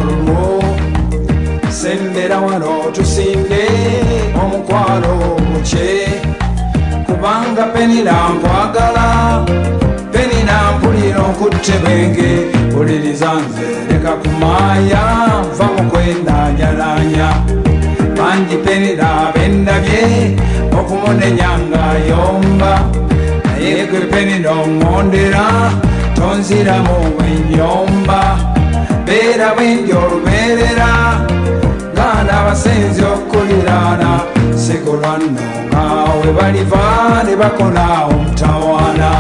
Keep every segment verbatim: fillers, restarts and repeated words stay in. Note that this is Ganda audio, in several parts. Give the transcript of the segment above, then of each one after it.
lulwo sembera wano tusinde omukwalo muke kubanga penina nkwagala penina mpulira okutte bwenge uliriza nze leka kumaya nva mukwendanyalanya bangi penina bendabye okumunenyanga yomba naye gwe penina omwondera tonziramu bwenyomba beera bwendi olubeerera ngana abasenzi okulirana sigolwanno ngawe baliva ne bakona omutawaana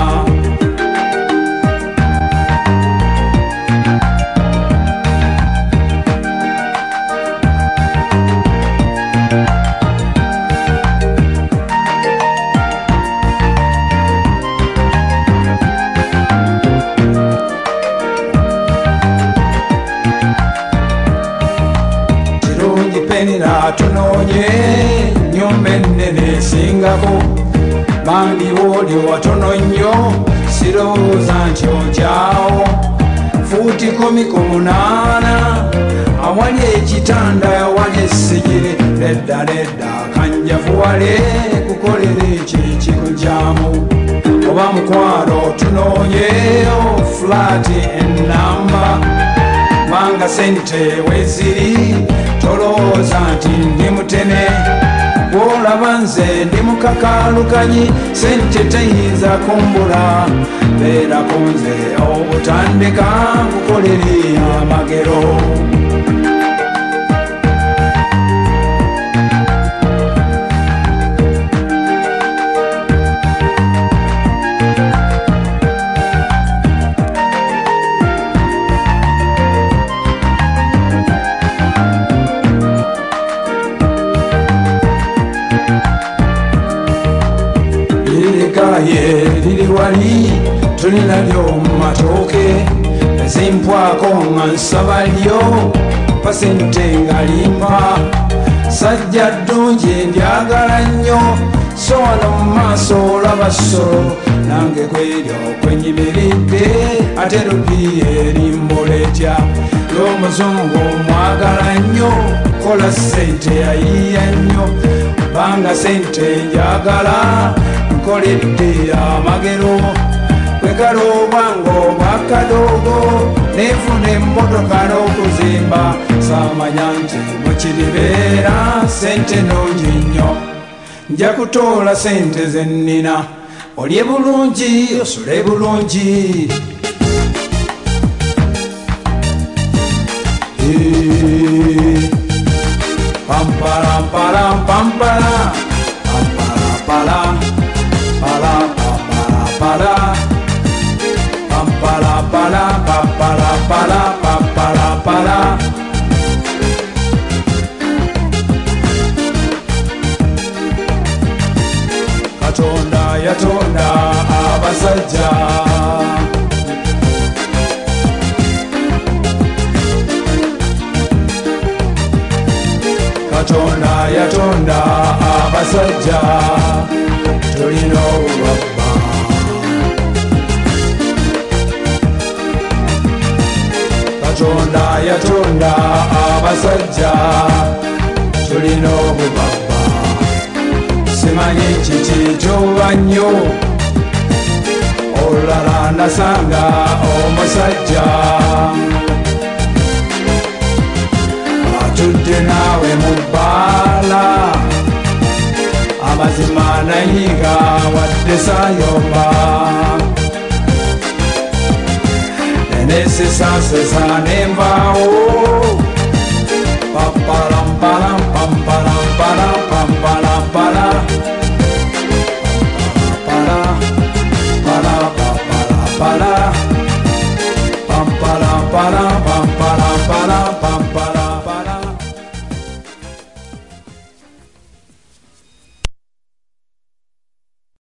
penina tunonye nyumba ennene esingako bambi booli watono nnyo sirowooza nti okyawo fuuti kumi ku munaana awali ekitanda awali essigiri nedda nedda kanjavuwale kukolera ekyo ekikujyamu oba mukwalo tunonyeyo fulaati ennamba kubanga sente weziri tolowooza nti ndi mutene bwolaba nze ndi mukakalukanyi sente teyinza kumbula beerako nze obutandika nkukolere amagero ye liri wali tulina lyo mu matooke ezimpwako nga nsaba lyo pasente nga limpa sajja ddungi ndyagala nnyo so wano mu maaso olaba ssolo nange kwelyo kwenyimiridde ate lupiye limboletya l'omuzungu mwagala nnyo kola sente yayiya nnyo banga sente njagala nkoledde amagero bwekalobwango bwakadogo nefuna emmotoka n'okuzimba samanya nti mukiribeera sente nungi nnyo nja kutoola sente zennina olye bulungi osule bulungi pampala mpala pampala pampala pala pala pampala pala pampala pala pampala pala pampala pala Katonda yatonda abasajja Katonda yatonda abasajja tulina obubaba Katonda yatonda abasajja tulina obubaba simanyi kiki kyoba nnyo olulala nasanga omusajja atudde naawe mu bbaala amazima nayiga wadde sayomba nenesesasesa nenvaawo